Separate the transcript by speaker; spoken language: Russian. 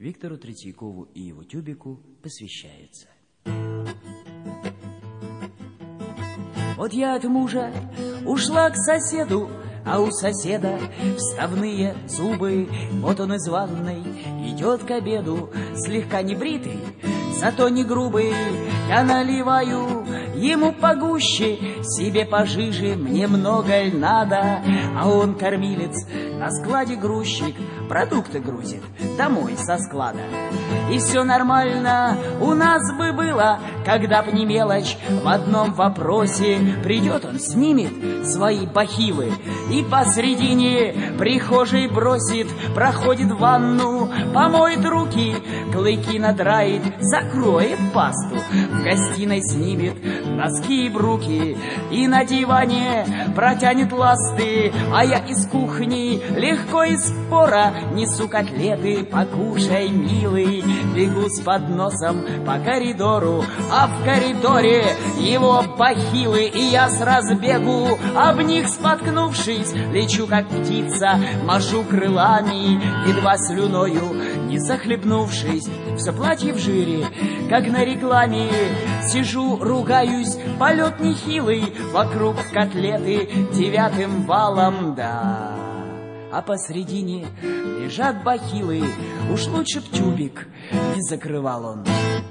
Speaker 1: Виктору Третьякову и его тюбику посвящается. Вот я от мужа ушла к соседу, а у соседа вставные зубы. Вот он из ванной идет к обеду, слегка небритый, зато не грубый. Я наливаю ему погуще, себе пожиже, мне много ль надо. А он кормилец, на складе грузчик, продукты грузит домой со склада. И все нормально у нас бы было, когда б не мелочь в одном вопросе. Придет он, снимет свои бахилы и посредине прихожей бросит. Проходит в ванну, помоет руки, клыки надраит, закроет пасту. В гостиной снимет носки и бруки и на диване протянет ласты. А я из кухни легко и спора несу котлеты, покушай, милый. Бегу с подносом по коридору, а в коридоре его бахилы. И я с разбегу, об них споткнувшись, лечу как птица, машу крылами, едва слюною не захлебнувшись. Все платье в жире, как на рекламе. Сижу, ругаюсь, полет нехилый, вокруг котлеты 9 валом, да. А посредине лежат бахилы, уж лучше б тюбик не закрывал он.